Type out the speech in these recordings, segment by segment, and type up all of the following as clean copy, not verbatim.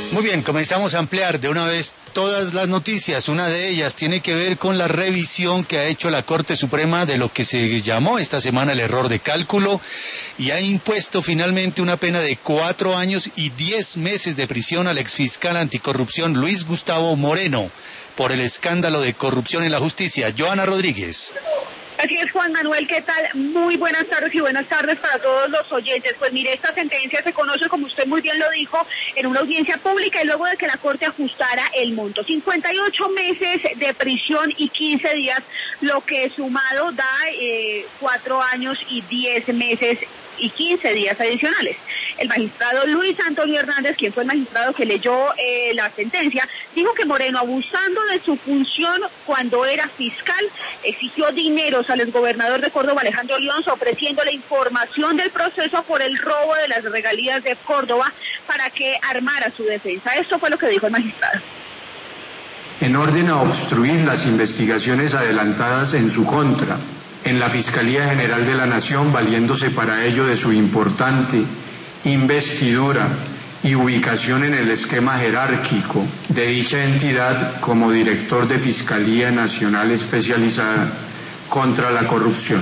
Muy bien, comenzamos a ampliar de una vez todas las noticias. Una de ellas tiene que ver con la revisión que ha hecho la Corte Suprema de lo que se llamó esta semana el error de cálculo y ha impuesto finalmente una pena de 4 años y 10 meses de prisión al exfiscal anticorrupción Luis Gustavo Moreno por el escándalo de corrupción en la justicia. Joana Rodríguez. Así es, Juan Manuel, ¿qué tal? Muy buenas tardes y buenas tardes para todos los oyentes. Pues mire, esta sentencia se conoce, como usted muy bien lo dijo, en una audiencia pública y luego de que la Corte ajustara el monto. 58 meses de prisión y 15 días, lo que sumado da 4 años y 10 meses y 15 días adicionales. El magistrado Luis Antonio Hernández, quien fue el magistrado que leyó la sentencia, dijo que Moreno, abusando de su función cuando era fiscal, exigió dineros al exgobernador de Córdoba, Alejandro León, ofreciéndole información del proceso por el robo de las regalías de Córdoba para que armara su defensa. Esto fue lo que dijo el magistrado. En orden a obstruir las investigaciones adelantadas en su contra, en la Fiscalía General de la Nación, valiéndose para ello de su importante investidura y ubicación en el esquema jerárquico de dicha entidad como director de Fiscalía Nacional Especializada contra la Corrupción.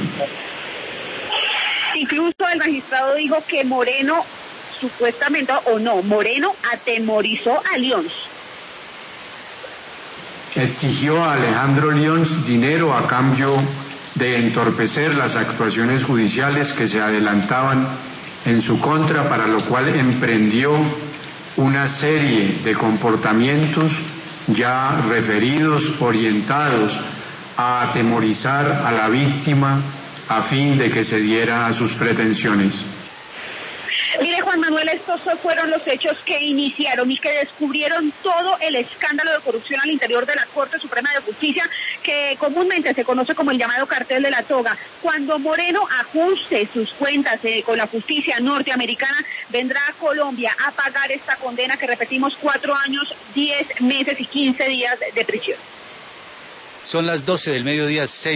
Incluso el magistrado dijo que Moreno, supuestamente, o no, Moreno atemorizó a León. Exigió a Alejandro León dinero a cambio de entorpecer las actuaciones judiciales que se adelantaban en su contra, para lo cual emprendió una serie de comportamientos ya referidos, orientados a atemorizar a la víctima a fin de que cediera a sus pretensiones. Mire, Juan Manuel, estos fueron los hechos que iniciaron y que descubrieron todo el escándalo de corrupción al interior de la Corte Suprema de Justicia, que comúnmente se conoce como el llamado cartel de la toga. Cuando Moreno ajuste sus cuentas con la justicia norteamericana, vendrá a Colombia a pagar esta condena que, repetimos, 4 años, 10 meses y 15 días de prisión. Son las 12 del mediodía, 6.